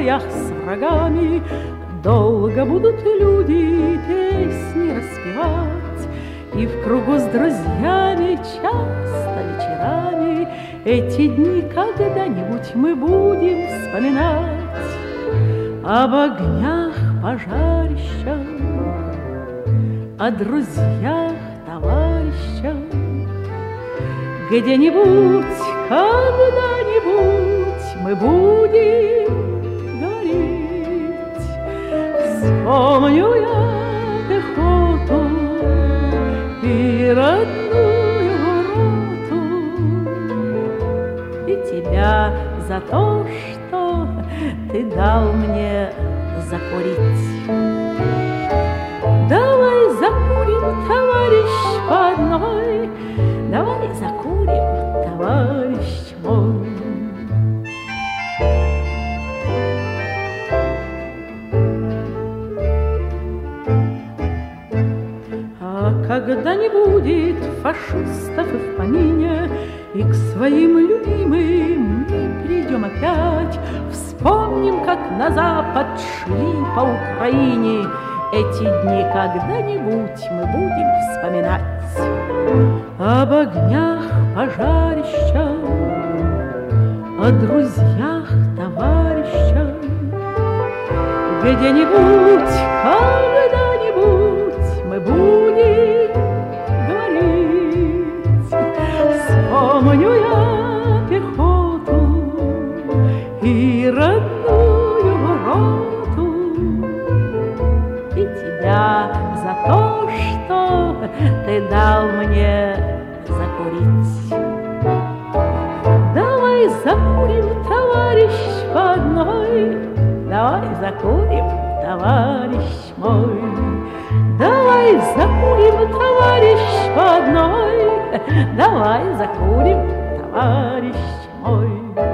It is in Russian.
боях с врагами долго будут люди песни распевать, и в кругу с друзьями часто вечерами эти дни когда-нибудь мы будем вспоминать. Об огнях пожарищах, о друзьях, товарищах, где-нибудь, когда-нибудь мы будем говорить. Вспомню я пехоту и родную роту, и тебя за то, что ты дал мне закурить. Давай закурим, товарищ, по одной, давай закурим, товарищ мой. А когда не будет фашистов и в помине, и к своим любимым мы придем опять, вспомним, как на запад шли по Украине. Эти дни когда-нибудь мы будем вспоминать. Об огнях пожарищах, о друзьях, товарищах, где-нибудь, когда-нибудь мы будем говорить. Вспомню я пехоту и родную роту, и тебя за то, что ты дал мне закурить. Давай закурим, товарищ, по одной, давай закурим, товарищ мой. Давай закурим, товарищ, по одной, давай закурим, товарищ мой.